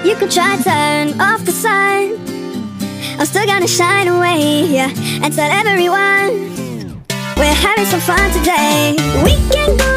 You could try to turn off the sun, I'm still gonna shine away, yeah, and tell everyone we're having some fun today. We can go